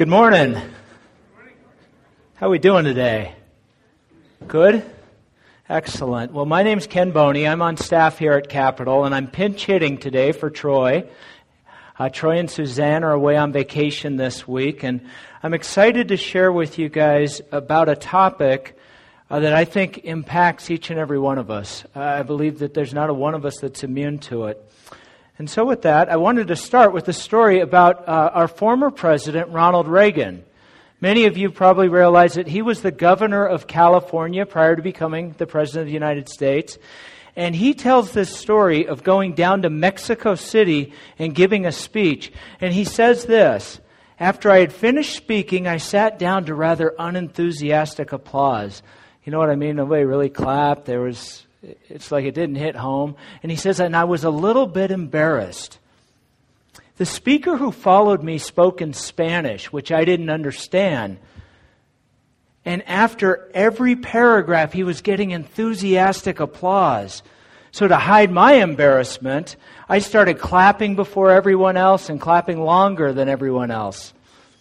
Good morning. How are we doing today? Good? Excellent. Well, my name's Ken Boney. I'm on staff here at Capitol, and I'm pinch hitting today for Troy. Troy and Suzanne are away on vacation this week, and I'm excited to share with you guys about a topic that I think impacts each and every one of us. I believe that there's not a one of us that's immune to it. And so with that, I wanted to start with a story about our former president, Ronald Reagan. Many of you probably realize that he was the governor of California prior to becoming the president of the United States. And he tells this story of going down to Mexico City and giving a speech. And he says this: after I had finished speaking, I sat down to rather unenthusiastic applause. You know what I mean? Nobody really clapped. It's like it didn't hit home. And he says, and I was a little bit embarrassed. The speaker who followed me spoke in Spanish, which I didn't understand. And after every paragraph, he was getting enthusiastic applause. So to hide my embarrassment, I started clapping before everyone else and clapping longer than everyone else.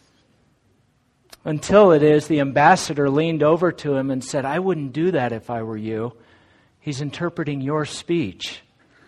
Until the ambassador leaned over to him and said, I wouldn't do that if I were you. He's interpreting your speech.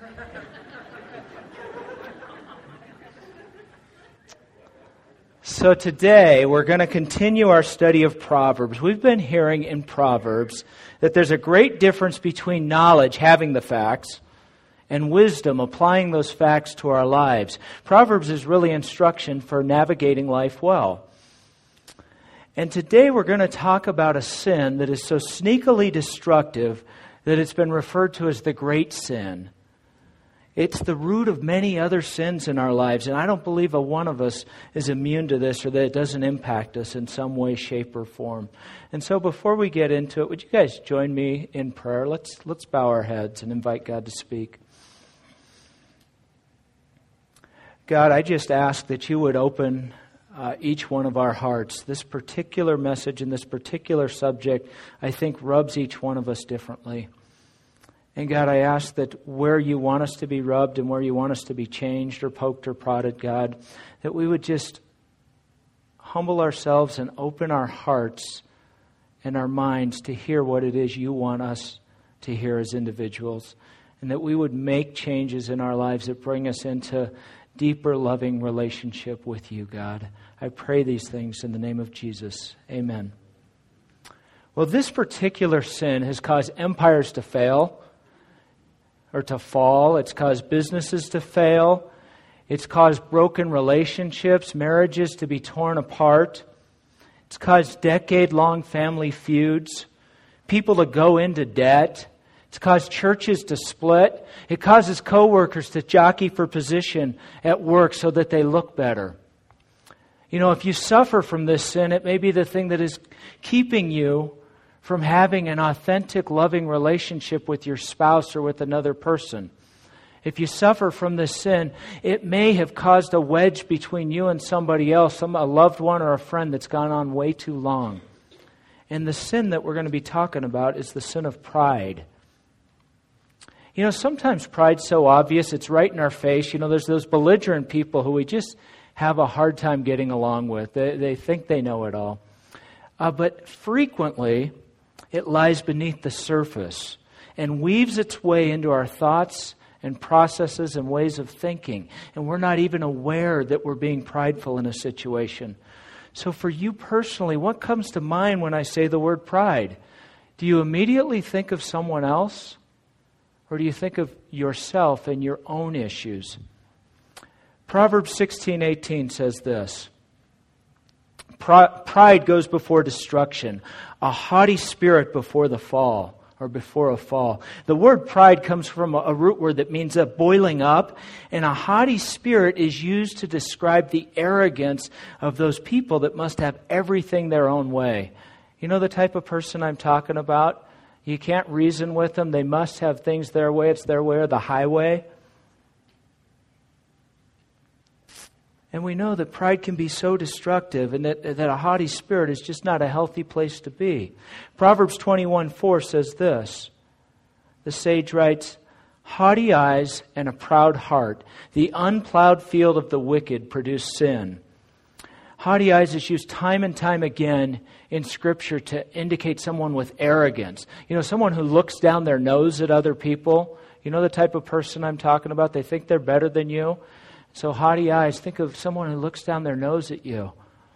So today, we're going to continue our study of Proverbs. We've been hearing in Proverbs that there's a great difference between knowledge, having the facts, and wisdom, applying those facts to our lives. Proverbs is really instruction for navigating life well. And today we're going to talk about a sin that is so sneakily destructive that it's been referred to as the great sin. It's the root of many other sins in our lives, and I don't believe a one of us is immune to this or that it doesn't impact us in some way, shape, or form. And so before we get into it, would you guys join me in prayer? Let's bow our heads and invite God to speak. God, I just ask that you would open each one of our hearts. This particular message and this particular subject, I think, rubs each one of us differently. And God, I ask that where you want us to be rubbed and where you want us to be changed or poked or prodded, God, that we would just humble ourselves and open our hearts and our minds to hear what it is you want us to hear as individuals. And that we would make changes in our lives that bring us into deeper, loving relationship with you, God. I pray these things in the name of Jesus. Amen. Well, this particular sin has caused empires to fail or to fall. It's caused businesses to fail. It's caused broken relationships, marriages to be torn apart. It's caused decade-long family feuds, people to go into debt. It's caused churches to split. It causes coworkers to jockey for position at work so that they look better. You know, if you suffer from this sin, it may be the thing that is keeping you from having an authentic, loving relationship with your spouse or with another person. If you suffer from this sin, it may have caused a wedge between you and somebody else, a loved one or a friend that's gone on way too long. And the sin that we're going to be talking about is the sin of pride. You know, sometimes pride's so obvious, it's right in our face. You know, there's those belligerent people who we just have a hard time getting along with. They think they know it all. But frequently, it lies beneath the surface and weaves its way into our thoughts and processes and ways of thinking. And we're not even aware that we're being prideful in a situation. So for you personally, what comes to mind when I say the word pride? Do you immediately think of someone else? Or do you think of yourself and your own issues? Proverbs 16:18 says this: pride goes before destruction, a haughty spirit before the fall, or before a fall. The word pride comes from a root word that means a boiling up, and a haughty spirit is used to describe the arrogance of those people that must have everything their own way. You know the type of person I'm talking about? You can't reason with them. They must have things their way. It's their way or the highway. And we know that pride can be so destructive and that a haughty spirit is just not a healthy place to be. Proverbs 21:4 says this. The sage writes, haughty eyes and a proud heart, the unplowed field of the wicked produce sin. Haughty eyes is used time and time again in Scripture to indicate someone with arrogance. Someone who looks down their nose at other people. You know the type of person I'm talking about? They think they're better than you. So haughty eyes, think of someone who looks down their nose at you.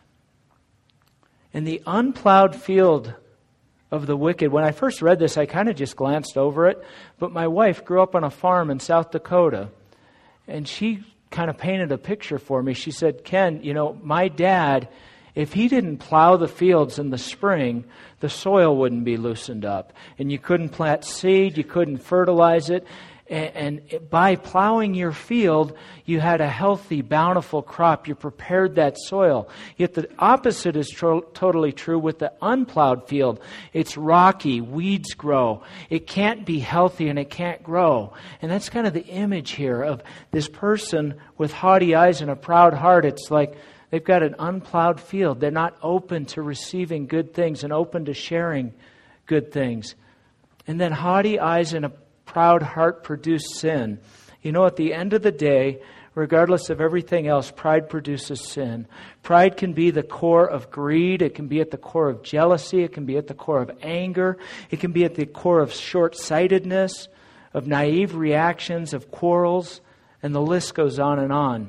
In the unplowed field of the wicked, when I first read this, I kind of just glanced over it. But my wife grew up on a farm in South Dakota, and she kind of painted a picture for me. She said, Ken, my dad, if he didn't plow the fields in the spring, the soil wouldn't be loosened up. And you couldn't plant seed, you couldn't fertilize it. And by plowing your field, you had a healthy, bountiful crop. You prepared that soil. Yet the opposite is totally true with the unplowed field. It's rocky, weeds grow. It can't be healthy and it can't grow. And that's kind of the image here of this person with haughty eyes and a proud heart. It's like they've got an unplowed field. They're not open to receiving good things and open to sharing good things. And then haughty eyes and a proud heart produce sin. At the end of the day, regardless of everything else, pride produces sin. Pride can be the core of greed. It can be at the core of jealousy. It can be at the core of anger. It can be at the core of short-sightedness, of naive reactions, of quarrels, and the list goes on and on.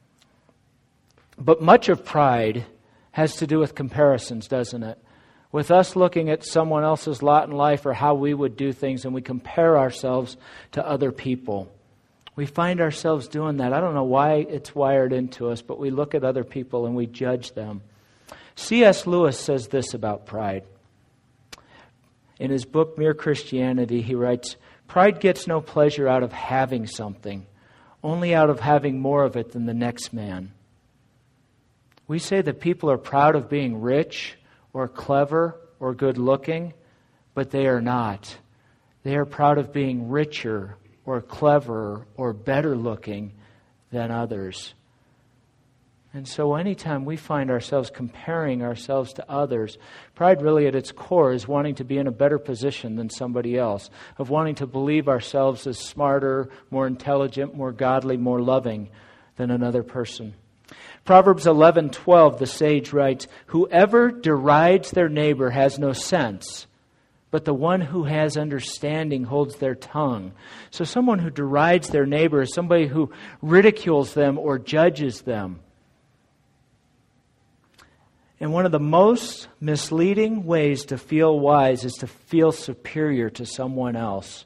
But much of pride has to do with comparisons, doesn't it? With us looking at someone else's lot in life or how we would do things, and we compare ourselves to other people. We find ourselves doing that. I don't know why it's wired into us, but we look at other people and we judge them. C.S. Lewis says this about pride. In his book, Mere Christianity, he writes, "Pride gets no pleasure out of having something, only out of having more of it than the next man." We say that people are proud of being rich, or clever, or good-looking, but they are not. They are proud of being richer, or cleverer, or better-looking than others. And so anytime we find ourselves comparing ourselves to others, pride really at its core is wanting to be in a better position than somebody else, of wanting to believe ourselves as smarter, more intelligent, more godly, more loving than another person. Proverbs 11:12, the sage writes, "Whoever derides their neighbor has no sense, but the one who has understanding holds their tongue." So someone who derides their neighbor is somebody who ridicules them or judges them. And one of the most misleading ways to feel wise is to feel superior to someone else.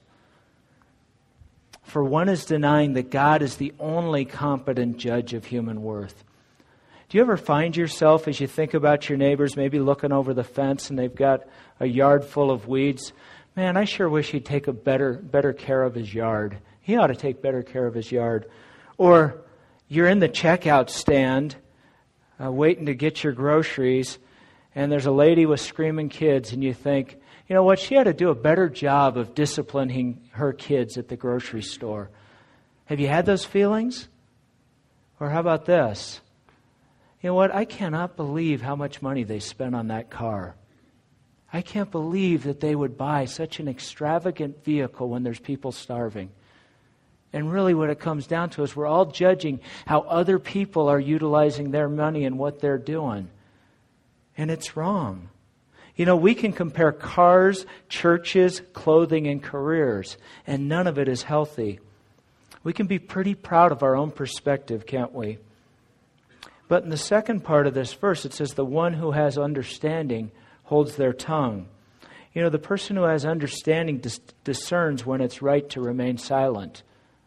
For one is denying that God is the only competent judge of human worth. Do you ever find yourself, as you think about your neighbors, maybe looking over the fence and they've got a yard full of weeds? Man, I sure wish he'd take a better care of his yard. He ought to take better care of his yard. Or you're in the checkout stand waiting to get your groceries, and there's a lady with screaming kids, and you think, you know what, she ought to do a better job of disciplining her kids at the grocery store. Have you had those feelings? Or how about this? You know what, I cannot believe how much money they spent on that car. I can't believe that they would buy such an extravagant vehicle when there's people starving. And really what it comes down to is we're all judging how other people are utilizing their money and what they're doing. And it's wrong. You know, we can compare cars, churches, clothing, and careers, and none of it is healthy. We can be pretty proud of our own perspective, can't we? But in the second part of this verse, it says, the one who has understanding holds their tongue. You know, the person who has understanding discerns when it's right to remain silent.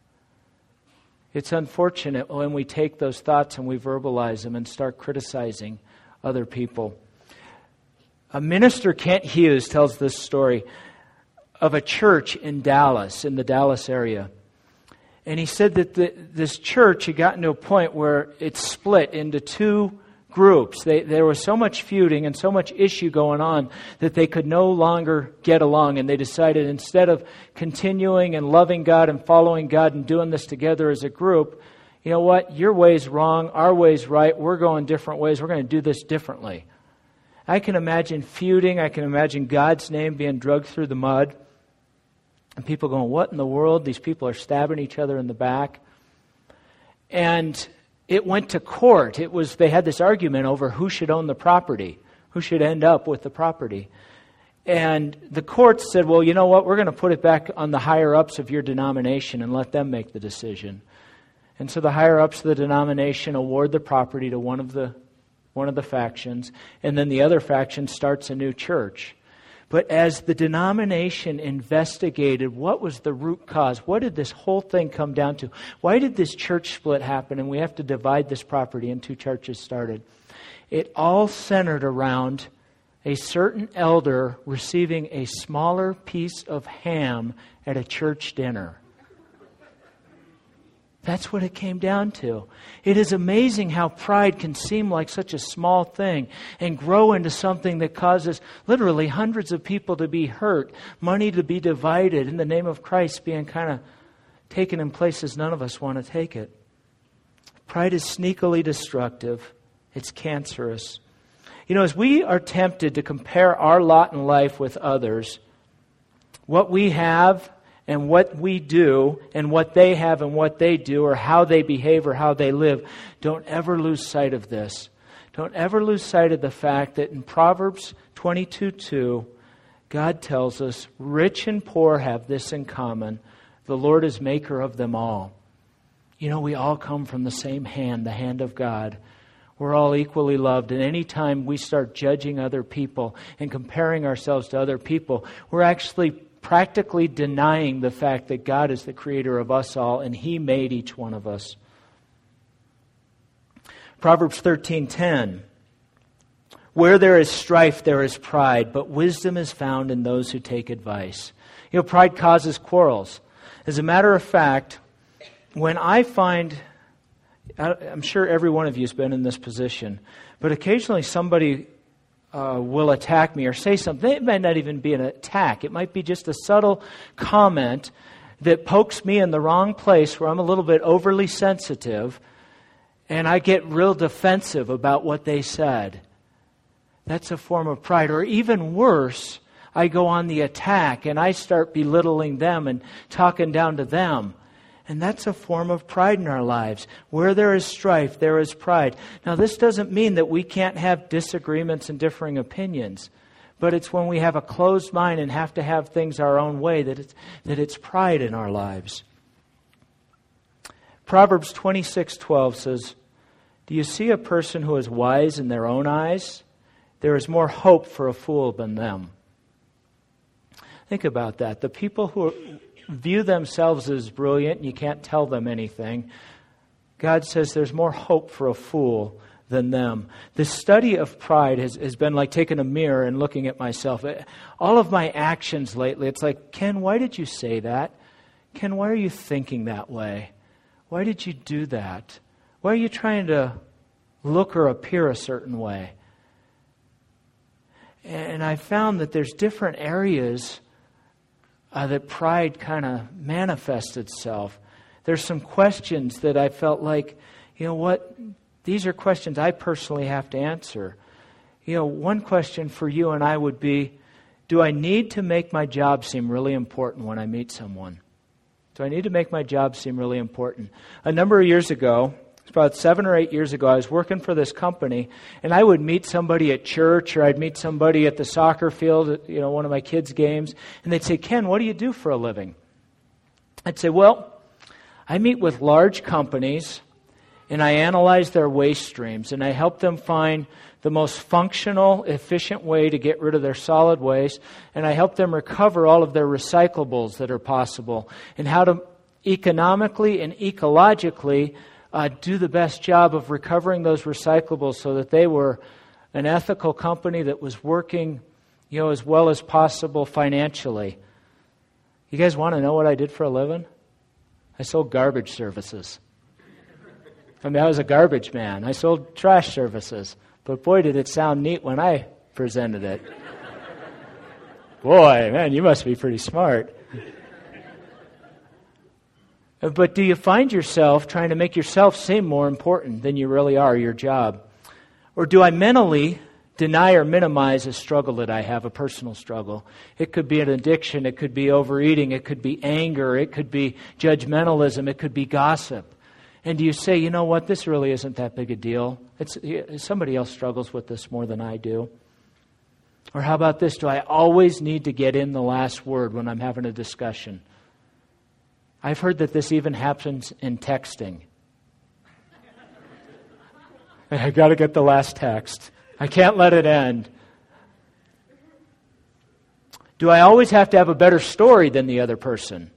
It's unfortunate when we take those thoughts and we verbalize them and start criticizing other people. A minister, Kent Hughes, tells this story of a church in Dallas, in the Dallas area. And he said that this church had gotten to a point where it split into two groups. There was so much feuding and so much issue going on that they could no longer get along. And they decided instead of continuing and loving God and following God and doing this together as a group, you know what, your way's wrong, our way's right, we're going different ways, we're going to do this differently. I can imagine feuding, I can imagine God's name being dragged through the mud. And people going, what in the world? These people are stabbing each other in the back. And it went to court. They had this argument over who should own the property, who should end up with the property. And the court said, well, you know what, we're going to put it back on the higher-ups of your denomination and let them make the decision. And so the higher-ups of the denomination award the property to one of the factions, and then the other faction starts a new church. But as the denomination investigated what was the root cause, what did this whole thing come down to? Why did this church split happen and we have to divide this property and two churches started? It all centered around a certain elder receiving a smaller piece of ham at a church dinner. That's what it came down to. It is amazing how pride can seem like such a small thing and grow into something that causes literally hundreds of people to be hurt, money to be divided, in the name of Christ being kind of taken in places none of us want to take it. Pride is sneakily destructive. It's cancerous. You know, as we are tempted to compare our lot in life with others, what we have and what we do and what they have and what they do, or how they behave or how they live, don't ever lose sight of this. Don't ever lose sight of the fact that in Proverbs 22:2, God tells us, rich and poor have this in common. The Lord is maker of them all. You know, we all come from the same hand, the hand of God. We're all equally loved. And any time we start judging other people and comparing ourselves to other people, we're actually practically denying the fact that God is the creator of us all and He made each one of us. Proverbs 13:10. Where there is strife, there is pride, but wisdom is found in those who take advice. You know, pride causes quarrels. As a matter of fact, when I find, I'm sure every one of you has been in this position, but occasionally somebody will attack me or say something. It might not even be an attack. It might be just a subtle comment that pokes me in the wrong place where I'm a little bit overly sensitive and I get real defensive about what they said. That's a form of pride. Or even worse, I go on the attack and I start belittling them and talking down to them. And that's a form of pride in our lives. Where there is strife, there is pride. Now, this doesn't mean that we can't have disagreements and differing opinions. But it's when we have a closed mind and have to have things our own way that it's pride in our lives. Proverbs 26:12 says, do you see a person who is wise in their own eyes? There is more hope for a fool than them. Think about that. The people who view themselves as brilliant and you can't tell them anything, God says there's more hope for a fool than them. The study of pride has been like taking a mirror and looking at myself. All of my actions lately, it's like, Ken, why did you say that? Ken, why are you thinking that way? Why did you do that? Why are you trying to look or appear a certain way? And I found that there's different areas that pride kind of manifests itself. There's some questions that I felt like, you know what, these are questions I personally have to answer. You know, one question for you and I would be, do I need to make my job seem really important when I meet someone? Do I need to make my job seem really important? A number of years ago, about 7 or 8 years ago, I was working for this company, and I would meet somebody at church, or I'd meet somebody at the soccer field at, one of my kids' games, and they'd say, Ken, what do you do for a living? I'd say, well, I meet with large companies, and I analyze their waste streams, and I help them find the most functional, efficient way to get rid of their solid waste, and I help them recover all of their recyclables that are possible, and how to economically and ecologically do the best job of recovering those recyclables so that they were an ethical company that was working, as well as possible financially. You guys want to know what I did for a living? I sold garbage services. I was a garbage man. I sold trash services. But boy, did it sound neat when I presented it. Boy, man, you must be pretty smart. But do you find yourself trying to make yourself seem more important than you really are, your job? Or do I mentally deny or minimize a struggle that I have, a personal struggle? It could be an addiction, it could be overeating, it could be anger, it could be judgmentalism, it could be gossip. And do you say, you know what, this really isn't that big a deal. Somebody else struggles with this more than I do. Or how about this? Do I always need to get in the last word when I'm having a discussion? I've heard that this even happens in texting. I got to get the last text. I can't let it end. Do I always have to have a better story than the other person?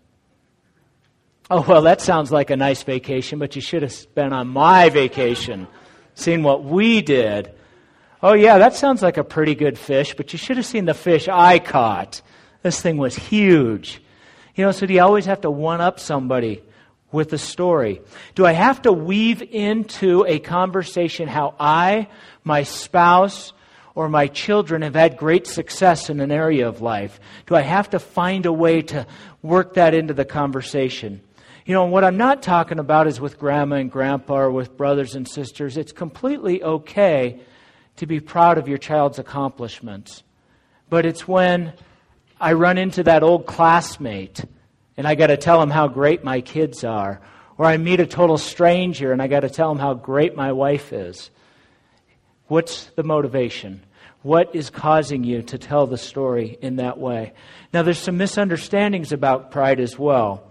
Oh, well, that sounds like a nice vacation, but you should have been on my vacation, seen what we did. Oh, yeah, that sounds like a pretty good fish, but you should have seen the fish I caught. This thing was huge. So do you always have to one-up somebody with a story? Do I have to weave into a conversation how I, my spouse, or my children have had great success in an area of life? Do I have to find a way to work that into the conversation? What I'm not talking about is with grandma and grandpa or with brothers and sisters. It's completely okay to be proud of your child's accomplishments. But it's when I run into that old classmate and I got to tell them how great my kids are. Or I meet a total stranger and I got to tell them how great my wife is. What's the motivation? What is causing you to tell the story in that way? Now, there's some misunderstandings about pride as well.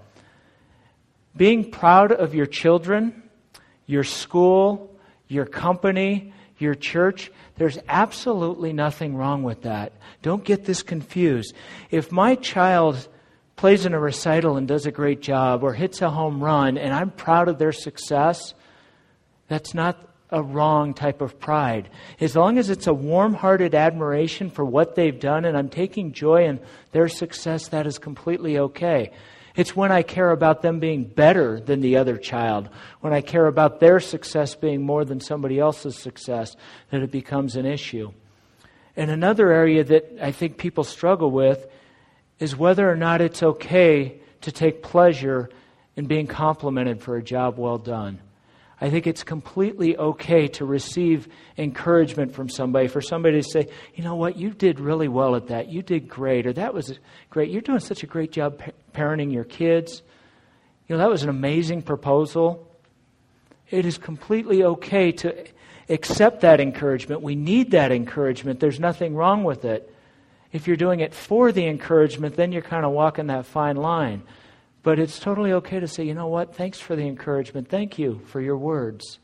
Being proud of your children, your school, your company, your church, there's absolutely nothing wrong with that. Don't get this confused. If my child plays in a recital and does a great job or hits a home run and I'm proud of their success, that's not a wrong type of pride. As long as it's a warm-hearted admiration for what they've done and I'm taking joy in their success, that is completely okay. It's when I care about them being better than the other child, when I care about their success being more than somebody else's success, that it becomes an issue. And another area that I think people struggle with is whether or not it's okay to take pleasure in being complimented for a job well done. I think it's completely okay to receive encouragement from somebody, for somebody to say, you know what, you did really well at that. You did great, or that was great. You're doing such a great job parenting your kids. That was an amazing proposal. It is completely okay to accept that encouragement. We need that encouragement. There's nothing wrong with it. If you're doing it for the encouragement, then you're kind of walking that fine line. But it's totally okay to say, you know what, thanks for the encouragement. Thank you for your words.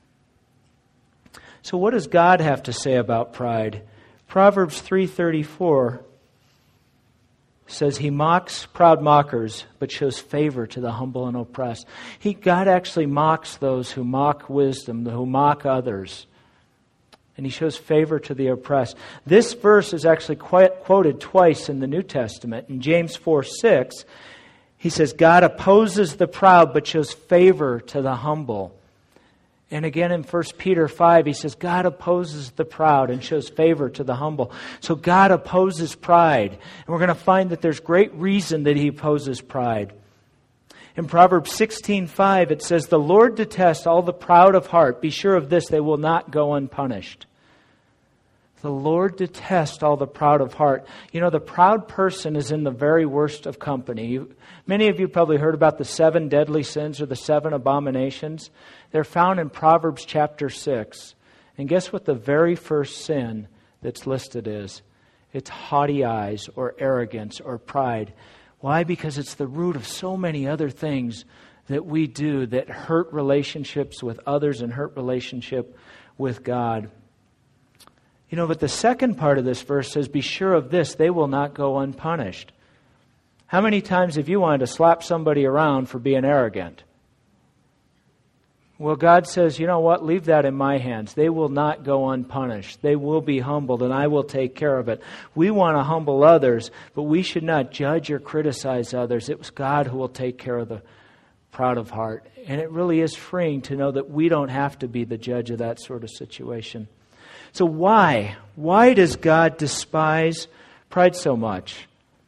So what does God have to say about pride? Proverbs 3:34 says he mocks proud mockers, but shows favor to the humble and oppressed. God actually mocks those who mock wisdom, who mock others. And he shows favor to the oppressed. This verse is actually quoted twice in the New Testament. In James 4:6, he says, God opposes the proud, but shows favor to the humble. And again in 1 Peter 5, he says, God opposes the proud and shows favor to the humble. So God opposes pride. And we're going to find that there's great reason that he opposes pride. In Proverbs 16:5, it says, the Lord detests all the proud of heart. Be sure of this, they will not go unpunished. The Lord detests all the proud of heart. The proud person is in the very worst of company. Many of you probably heard about the 7 deadly sins or the 7 abominations. They're found in Proverbs chapter 6. And guess what the very first sin that's listed is? It's haughty eyes or arrogance or pride. Why? Because it's the root of so many other things that we do that hurt relationships with others and hurt relationship with God. But the second part of this verse says, be sure of this, they will not go unpunished. How many times have you wanted to slap somebody around for being arrogant? Well, God says, you know what, leave that in my hands. They will not go unpunished. They will be humbled, and I will take care of it. We want to humble others, but we should not judge or criticize others. It was God who will take care of the proud of heart. And it really is freeing to know that we don't have to be the judge of that sort of situation. So why? Why does God despise pride so much?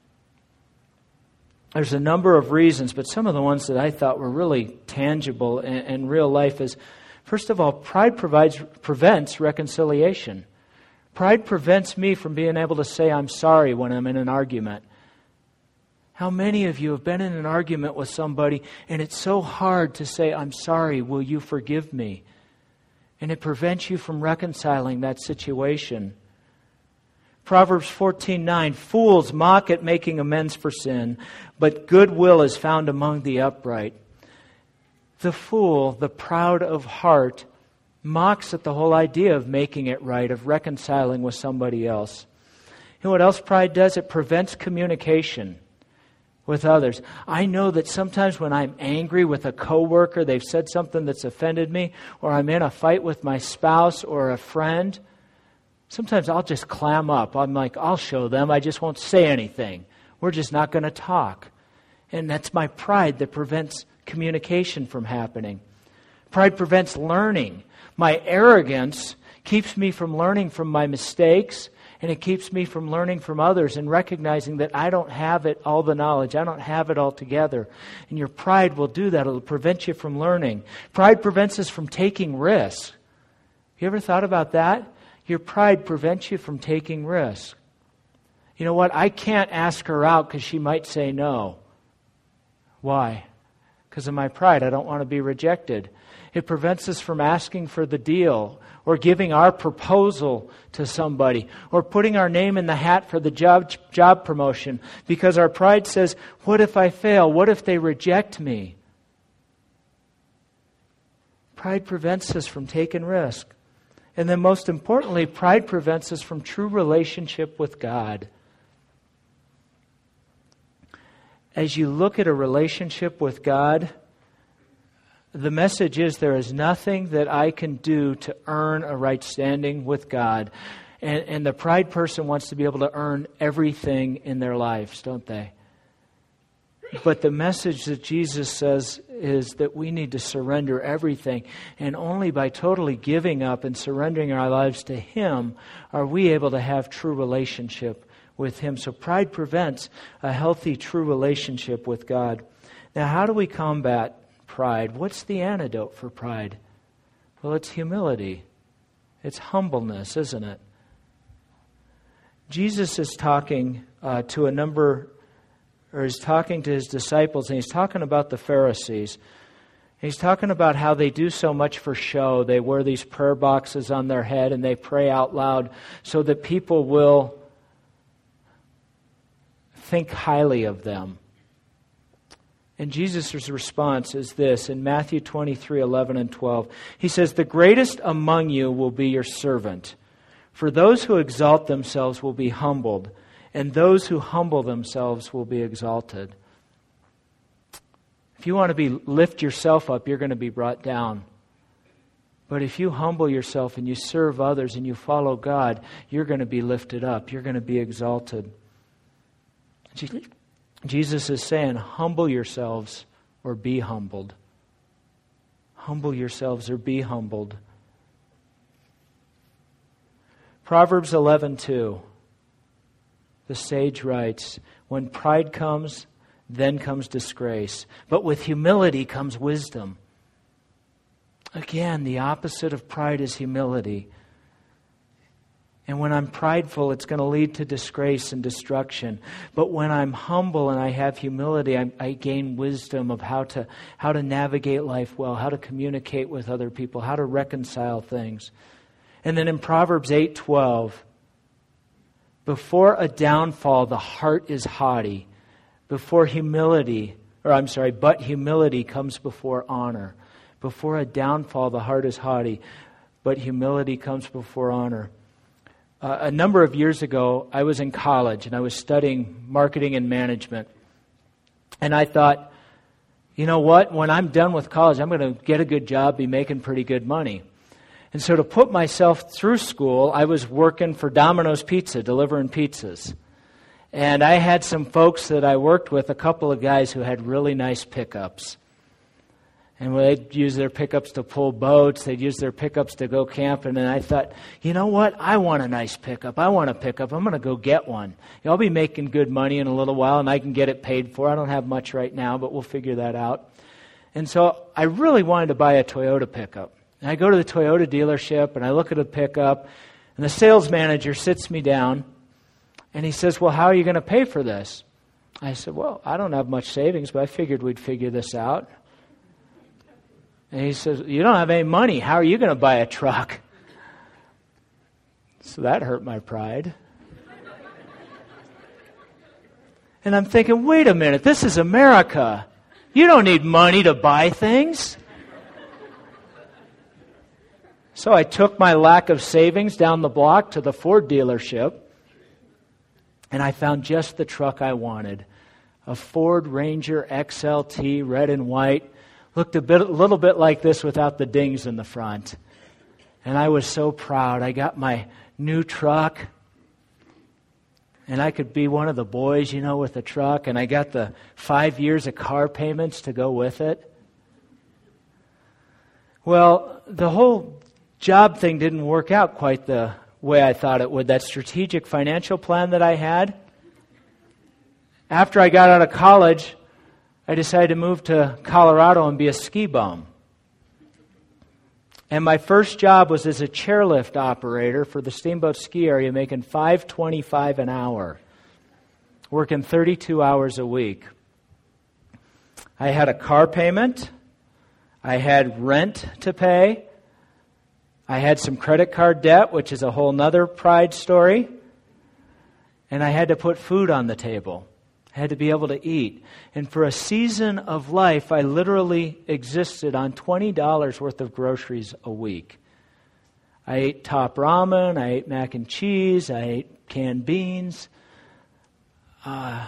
There's a number of reasons, but some of the ones that I thought were really tangible in real life is, first of all, pride prevents reconciliation. Pride prevents me from being able to say I'm sorry when I'm in an argument. How many of you have been in an argument with somebody and it's so hard to say, I'm sorry, will you forgive me? And it prevents you from reconciling that situation. Proverbs 14:9, fools mock at making amends for sin, but goodwill is found among the upright. The fool, the proud of heart, mocks at the whole idea of making it right, of reconciling with somebody else. You know what else pride does? It prevents communication with others. I know that sometimes when I'm angry with a coworker, they've said something that's offended me, or I'm in a fight with my spouse or a friend, sometimes I'll just clam up. I'm like, I'll show them. I just won't say anything. We're just not going to talk. And that's my pride that prevents communication from happening. Pride prevents learning. My arrogance keeps me from learning from my mistakes, and it keeps me from learning from others and recognizing that I don't have it all the knowledge. I don't have it all together. And your pride will do that. It'll prevent you from learning. Pride prevents us from taking risks. You ever thought about that? Your pride prevents you from taking risks. You know what? I can't ask her out because she might say no. Why? Because of my pride. I don't want to be rejected. It prevents us from asking for the deal or giving our proposal to somebody or putting our name in the hat for the job promotion because our pride says, what if I fail? What if they reject me? Pride prevents us from taking risk. And then most importantly, pride prevents us from true relationship with God. As you look at a relationship with God, the message is there is nothing that I can do to earn a right standing with God. And the pride person wants to be able to earn everything in their lives, don't they? But the message that Jesus says is that we need to surrender everything. And only by totally giving up and surrendering our lives to Him are we able to have true relationship with Him. So pride prevents a healthy, true relationship with God. Now, how do we combat pride? What's the antidote for pride? Well, it's humility. It's humbleness, isn't it? Jesus is talking to His disciples, and He's talking about the Pharisees. He's talking about how they do so much for show. They wear these prayer boxes on their head and they pray out loud so that people will think highly of them. And Jesus' response is this in Matthew 23:11 and 12. He says, the greatest among you will be your servant. For those who exalt themselves will be humbled, and those who humble themselves will be exalted. If you want to lift yourself up, you're going to be brought down. But if you humble yourself and you serve others and you follow God, you're going to be lifted up. You're going to be exalted. Jesus is saying, humble yourselves or be humbled. Humble yourselves or be humbled. Proverbs 11:2. The sage writes, when pride comes, then comes disgrace. But with humility comes wisdom. Again, the opposite of pride is humility. And when I'm prideful, it's going to lead to disgrace and destruction. But when I'm humble and I have humility, I gain wisdom of how to navigate life well, how to communicate with other people, how to reconcile things. And then in Proverbs 8:12, before a downfall, the heart is haughty. But humility comes before honor. Before a downfall, the heart is haughty, but humility comes before honor. A number of years ago, I was in college and I was studying marketing and management. And I thought, you know what? When I'm done with college, I'm going to get a good job, be making pretty good money. And so to put myself through school, I was working for Domino's Pizza, delivering pizzas. And I had some folks that I worked with, a couple of guys who had really nice pickups. And they'd use their pickups to pull boats. They'd use their pickups to go camping. And I thought, you know what? I want a nice pickup. I want a pickup. I'm going to go get one. I'll be making good money in a little while, and I can get it paid for. I don't have much right now, but we'll figure that out. And so I really wanted to buy a Toyota pickup. And I go to the Toyota dealership, and I look at a pickup, and the sales manager sits me down, and he says, well, how are you going to pay for this? I said, well, I don't have much savings, but I figured we'd figure this out. And he says, you don't have any money. How are you going to buy a truck? So that hurt my pride. And I'm thinking, wait a minute, this is America. You don't need money to buy things. So I took my lack of savings down the block to the Ford dealership, and I found just the truck I wanted. A Ford Ranger XLT, red and white. Looked a little bit like this without the dings in the front. And I was so proud. I got my new truck, and I could be one of the boys, with the truck, and I got the 5 years of car payments to go with it. Well, the whole job thing didn't work out quite the way I thought it would. That strategic financial plan that I had. After I got out of college, I decided to move to Colorado and be a ski bum. And my first job was as a chairlift operator for the Steamboat Ski Area, making $5.25 an hour, working 32 hours a week. I had a car payment. I had rent to pay. I had some credit card debt, which is a whole nother pride story. And I had to put food on the table. I had to be able to eat. And for a season of life, I literally existed on $20 worth of groceries a week. I ate top ramen, I ate mac and cheese, I ate canned beans. And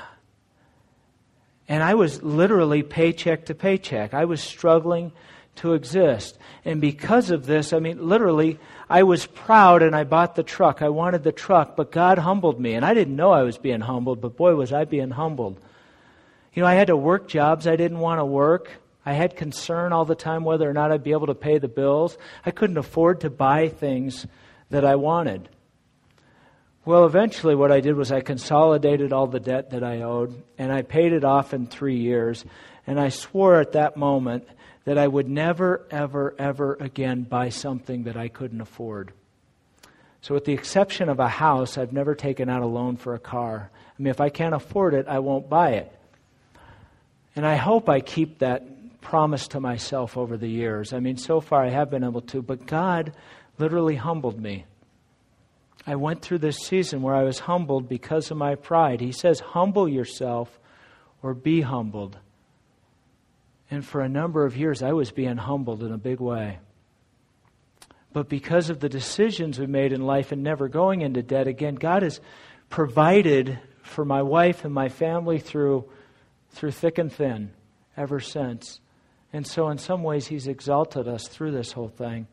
I was literally paycheck to paycheck. I was struggling to exist. And because of this, literally, I was proud and I bought the truck. I wanted the truck, but God humbled me. And I didn't know I was being humbled, but boy, was I being humbled. I had to work jobs I didn't want to work. I had concern all the time whether or not I'd be able to pay the bills. I couldn't afford to buy things that I wanted. Well, eventually what I did was I consolidated all the debt that I owed, and I paid it off in 3 years. And I swore at that moment that I would never, ever, ever again buy something that I couldn't afford. So with the exception of a house, I've never taken out a loan for a car. If I can't afford it, I won't buy it. And I hope I keep that promise to myself over the years. So far I have been able to, but God literally humbled me. I went through this season where I was humbled because of my pride. He says, humble yourself or be humbled. And for a number of years, I was being humbled in a big way. But because of the decisions we made in life and never going into debt again, God has provided for my wife and my family through thick and thin ever since. And so in some ways, He's exalted us through this whole thing.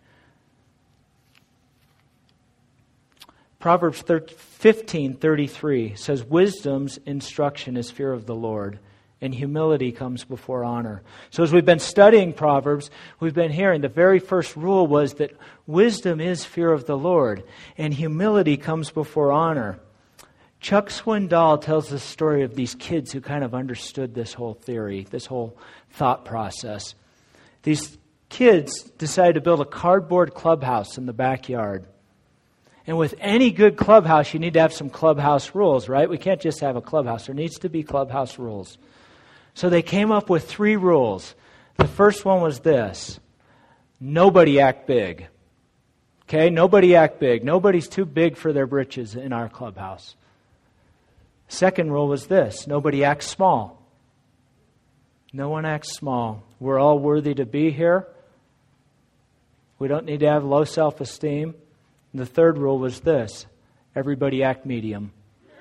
Proverbs 15:33 says, wisdom's instruction is fear of the Lord, and humility comes before honor. So as we've been studying Proverbs, we've been hearing the very first rule was that wisdom is fear of the Lord, and humility comes before honor. Chuck Swindoll tells the story of these kids who kind of understood this whole theory, this whole thought process. These kids decided to build a cardboard clubhouse in the backyard. And with any good clubhouse, you need to have some clubhouse rules, right? We can't just have a clubhouse. There needs to be clubhouse rules. So they came up with 3 rules. The first one was this: nobody act big. Okay, nobody act big. Nobody's too big for their britches in our clubhouse. Second rule was this: nobody acts small. No one acts small. We're all worthy to be here. We don't need to have low self-esteem. And the third rule was this: everybody act medium.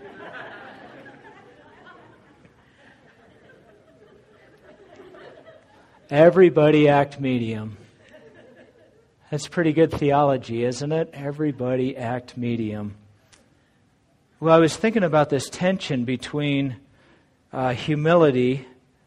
Everybody act medium. That's pretty good theology, isn't it? Everybody act medium. Well, I was thinking about this tension between humility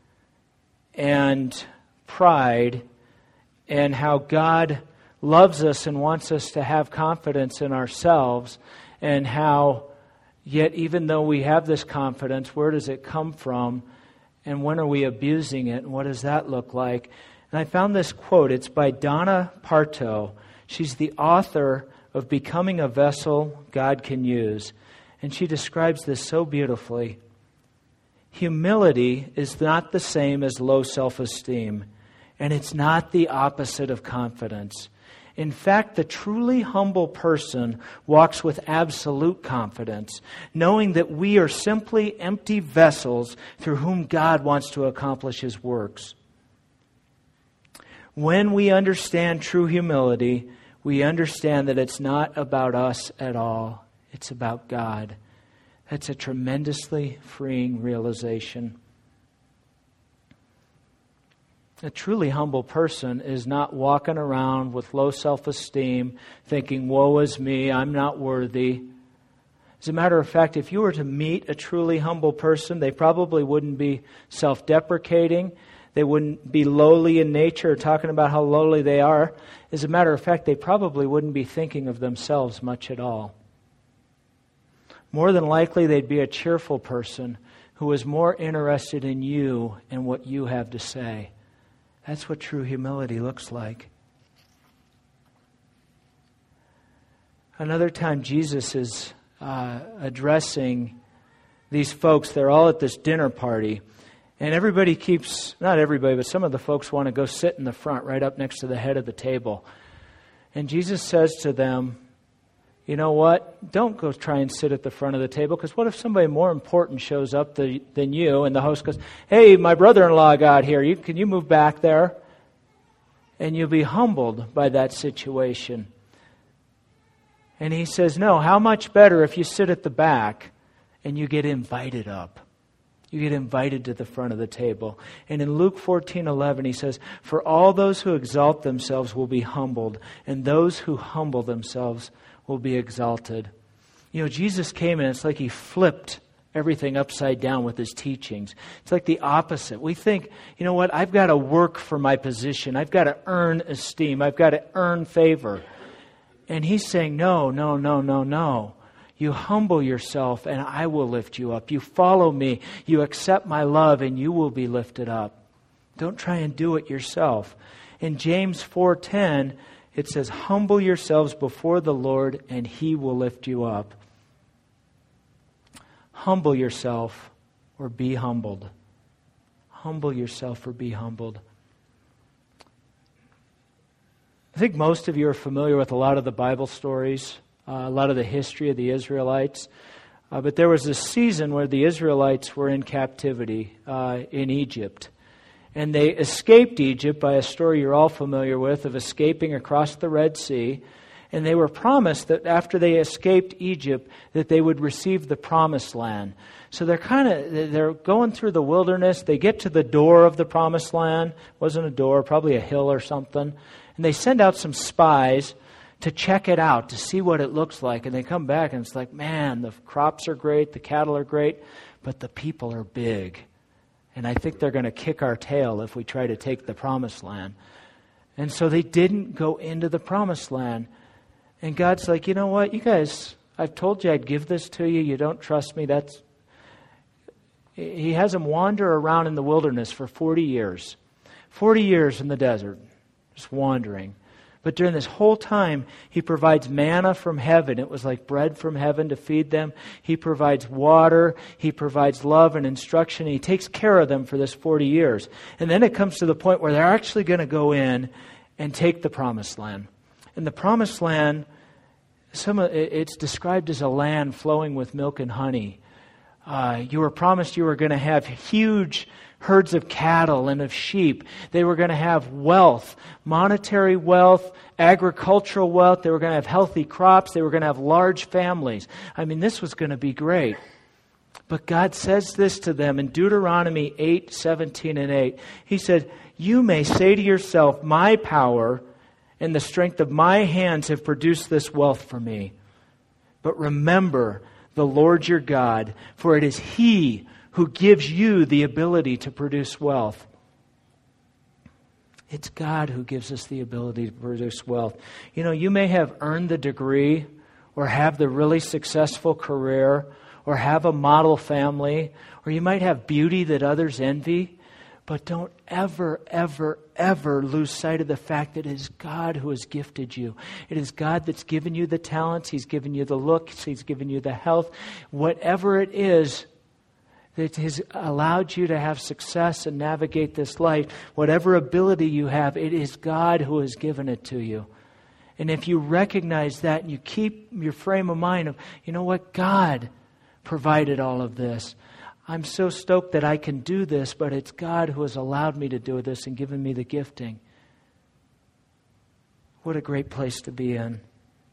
and pride, and how God loves us and wants us to have confidence in ourselves, and how yet even though we have this confidence, where does it come from? And when are we abusing it? And what does that look like? And I found this quote. It's by Donna Parto. She's the author of Becoming a Vessel God Can Use. And she describes this so beautifully. Humility is not the same as low self-esteem, and it's not the opposite of confidence. In fact, the truly humble person walks with absolute confidence, knowing that we are simply empty vessels through whom God wants to accomplish His works. When we understand true humility, we understand that it's not about us at all. It's about God. That's a tremendously freeing realization. A truly humble person is not walking around with low self-esteem, thinking, woe is me, I'm not worthy. As a matter of fact, if you were to meet a truly humble person, they probably wouldn't be self-deprecating. They wouldn't be lowly in nature, talking about how lowly they are. As a matter of fact, they probably wouldn't be thinking of themselves much at all. More than likely, they'd be a cheerful person who is more interested in you and what you have to say. That's what true humility looks like. Another time Jesus is addressing these folks. They're all at this dinner party. And everybody keeps, not everybody, but some of the folks want to go sit in the front right up next to the head of the table. And Jesus says to them, you know what? Don't go try and sit at the front of the table, because what if somebody more important shows up than you, and the host goes, hey, my brother-in-law got here. Can you move back there? And you'll be humbled by that situation. And he says, no, how much better if you sit at the back and you get invited up. You get invited to the front of the table. And in Luke 14:11, he says, for all those who exalt themselves will be humbled, and those who humble themselves will be exalted. You know, Jesus came and it's like He flipped everything upside down with His teachings. It's like the opposite. We think, you know what, I've got to work for my position. I've got to earn esteem. I've got to earn favor. And He's saying, no. You humble yourself and I will lift you up. You follow me. You accept my love and you will be lifted up. Don't try and do it yourself. In James 4:10, it says, humble yourselves before the Lord and He will lift you up. Humble yourself or be humbled. Humble yourself or be humbled. I think most of you are familiar with a lot of the Bible stories, a lot of the history of the Israelites. But there was a season where the Israelites were in captivity in Egypt. And they escaped Egypt by a story you're all familiar with of escaping across the Red Sea. And they were promised that after they escaped Egypt, that they would receive the Promised Land. So they're going through the wilderness. They get to the door of the Promised Land. It wasn't a door, probably a hill or something. And they send out some spies to check it out, to see what it looks like. And they come back and it's like, man, the crops are great, the cattle are great, but the people are big. And I think they're going to kick our tail if we try to take the Promised Land. And so they didn't go into the Promised Land. And God's like, you know what, you guys, I've told you I'd give this to you. You don't trust me. He has them wander around in the wilderness for 40 years. 40 years in the desert, just wandering. But during this whole time, He provides manna from heaven. It was like bread from heaven to feed them. He provides water. He provides love and instruction. He takes care of them for this 40 years. And then it comes to the point where they're actually going to go in and take the Promised Land. And the Promised Land, it's described as a land flowing with milk and honey. You were promised you were going to have huge herds of cattle and of sheep. They were going to have wealth, monetary wealth, agricultural wealth. They were going to have healthy crops. They were going to have large families. I mean, this was going to be great. But God says this to them in Deuteronomy 8:17 and 8. He said, you may say to yourself, my power and the strength of my hands have produced this wealth for me. But remember the Lord your God, for it is He who gives you the ability to produce wealth. It's God who gives us the ability to produce wealth. You know, you may have earned the degree or have the really successful career or have a model family, or you might have beauty that others envy, but don't ever, ever, ever lose sight of the fact that it is God who has gifted you. It is God that's given you the talents. He's given you the looks. He's given you the health. Whatever it is, that has allowed you to have success and navigate this life, whatever ability you have, it is God who has given it to you. And if you recognize that and you keep your frame of mind of, you know what, God provided all of this. I'm so stoked that I can do this, but it's God who has allowed me to do this and given me the gifting. What a great place to be in.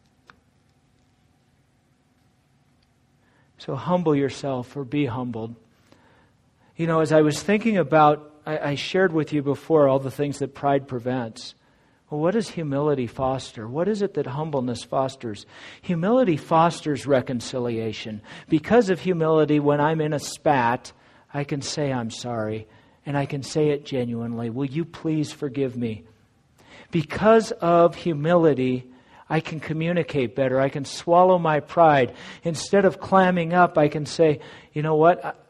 So humble yourself or be humbled. You know, as I was thinking about, I shared with you before all the things that pride prevents. Well, what does humility foster? What is it that humbleness fosters? Humility fosters reconciliation. Because of humility, when I'm in a spat, I can say I'm sorry, and I can say it genuinely. Will you please forgive me? Because of humility, I can communicate better. I can swallow my pride. Instead of clamming up, I can say, you know what?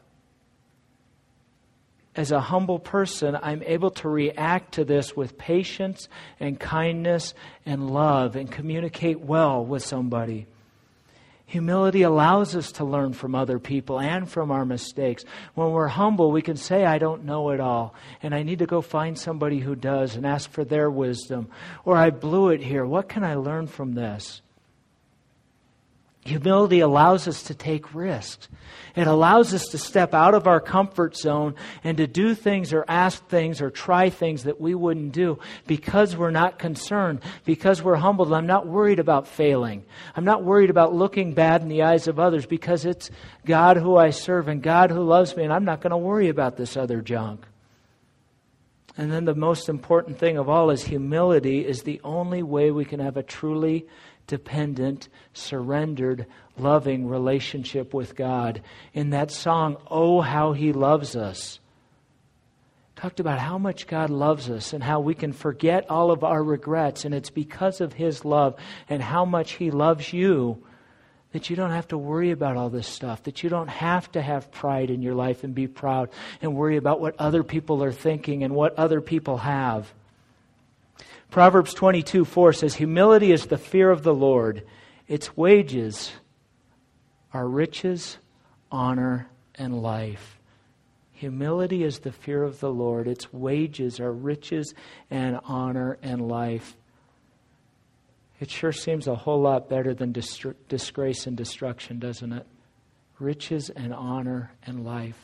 As a humble person, I'm able to react to this with patience and kindness and love and communicate well with somebody. Humility allows us to learn from other people and from our mistakes. When we're humble, we can say, I don't know it all, and I need to go find somebody who does and ask for their wisdom. Or I blew it here. What can I learn from this? Humility allows us to take risks. It allows us to step out of our comfort zone and to do things or ask things or try things that we wouldn't do because we're not concerned, because we're humbled. I'm not worried about failing. I'm not worried about looking bad in the eyes of others because it's God who I serve and God who loves me, and I'm not going to worry about this other junk. And then the most important thing of all is humility is the only way we can have a truly dependent, surrendered, loving relationship with God. In that song, Oh, How He Loves Us, talked about how much God loves us and how we can forget all of our regrets, and it's because of His love and how much He loves you that you don't have to worry about all this stuff, that you don't have to have pride in your life and be proud and worry about what other people are thinking and what other people have. Proverbs 22:4 says, humility is the fear of the Lord. Its wages are riches, honor, and life. Humility is the fear of the Lord. Its wages are riches and honor and life. It sure seems a whole lot better than disgrace and destruction, doesn't it? Riches and honor and life.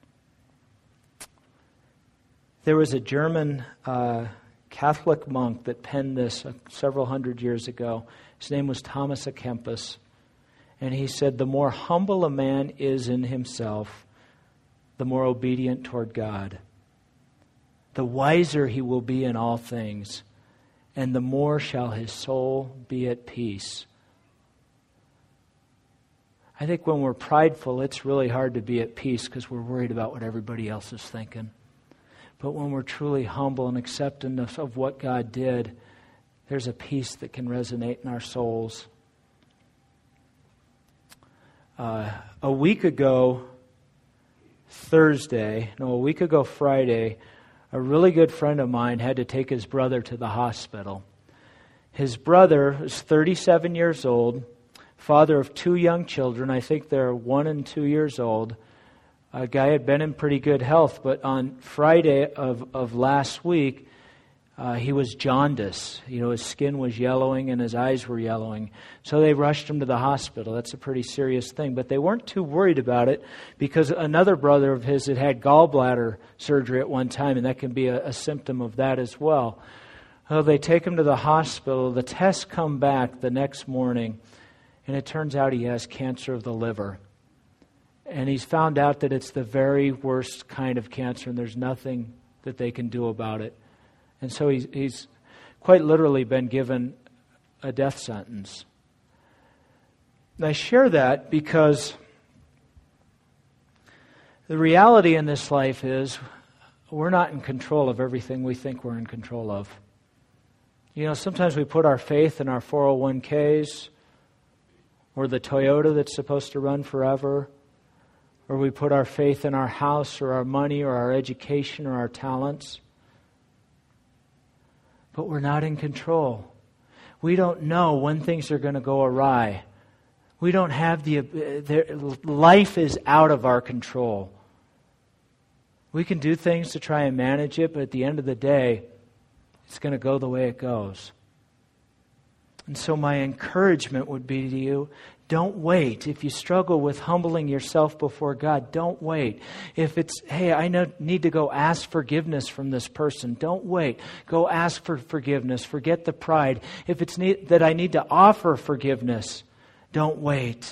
There was a German Catholic monk that penned this several hundred years ago. His name was Thomas à Kempis. And he said, the more humble a man is in himself, the more obedient toward God. The wiser he will be in all things, and the more shall his soul be at peace. I think when we're prideful, it's really hard to be at peace because we're worried about what everybody else is thinking. But when we're truly humble and accepting of what God did, there's a peace that can resonate in our souls. A week ago Friday, a really good friend of mine had to take his brother to the hospital. His brother is 37 years old, father of 2 young children. I think they're 1 and 2 years old. A guy had been in pretty good health, but on Friday of last week, he was jaundiced. You know, his skin was yellowing and his eyes were yellowing. So they rushed him to the hospital. That's a pretty serious thing. But they weren't too worried about it because another brother of his had gallbladder surgery at one time, and that can be a symptom of that as well. Well, they take him to the hospital. The tests come back the next morning, and it turns out he has cancer of the liver. And he's found out that it's the very worst kind of cancer, and there's nothing that they can do about it. And so he's quite literally been given a death sentence. And I share that because the reality in this life is we're not in control of everything we think we're in control of. You know, sometimes we put our faith in our 401ks or the Toyota that's supposed to run forever, or we put our faith in our house or our money or our education or our talents. But we're not in control. We don't know when things are going to go awry. We don't have life is out of our control. We can do things to try and manage it, but at the end of the day, it's going to go the way it goes. And so my encouragement would be to you, don't wait. If you struggle with humbling yourself before God, don't wait. If it's, hey, I need to go ask forgiveness from this person, don't wait. Go ask for forgiveness. Forget the pride. If it's that I need to offer forgiveness, don't wait.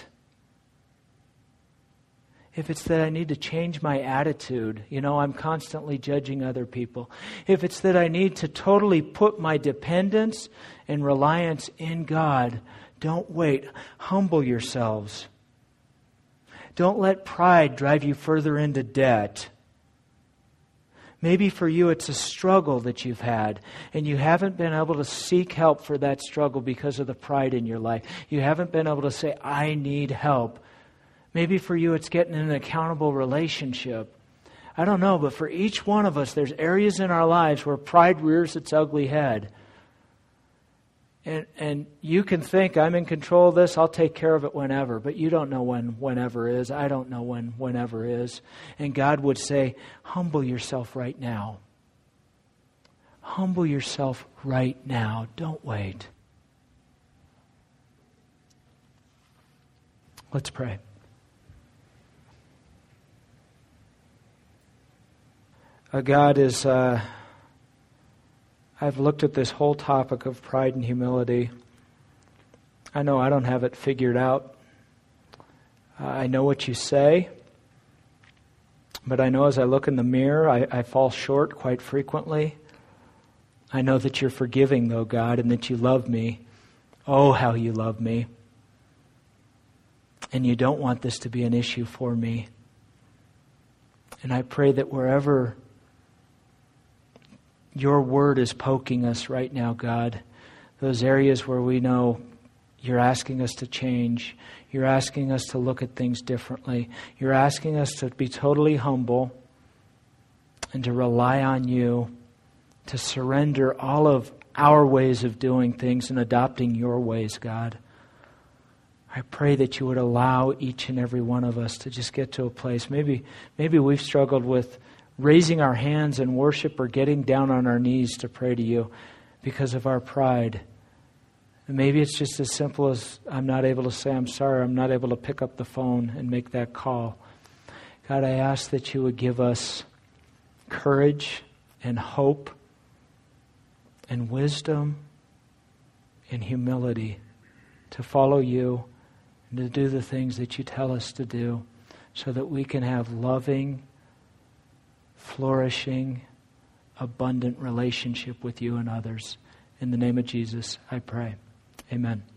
If it's that I need to change my attitude, I'm constantly judging other people. If it's that I need to totally put my dependence and reliance in God, don't wait. Humble yourselves. Don't let pride drive you further into debt. Maybe for you it's a struggle that you've had, and you haven't been able to seek help for that struggle because of the pride in your life. You haven't been able to say, I need help. Maybe for you it's getting in an accountable relationship. I don't know, but for each one of us, there's areas in our lives where pride rears its ugly head. And you can think, I'm in control of this, I'll take care of it whenever. But you don't know when whenever is. I don't know when whenever is. And God would say, humble yourself right now. Humble yourself right now. Don't wait. Let's pray. God, I've looked at this whole topic of pride and humility. I know I don't have it figured out. I know what you say, but I know as I look in the mirror, I fall short quite frequently. I know that you're forgiving, though, God, and that you love me. Oh, how you love me. And you don't want this to be an issue for me. And I pray that wherever your word is poking us right now, God, those areas where we know you're asking us to change, you're asking us to look at things differently, you're asking us to be totally humble and to rely on you, to surrender all of our ways of doing things and adopting your ways, God. I pray that you would allow each and every one of us to just get to a place. Maybe we've struggled with raising our hands in worship or getting down on our knees to pray to you because of our pride. And maybe it's just as simple as I'm not able to say I'm sorry, I'm not able to pick up the phone and make that call. God, I ask that you would give us courage and hope and wisdom and humility to follow you and to do the things that you tell us to do so that we can have loving, flourishing, abundant relationship with you and others. In the name of Jesus, I pray. Amen.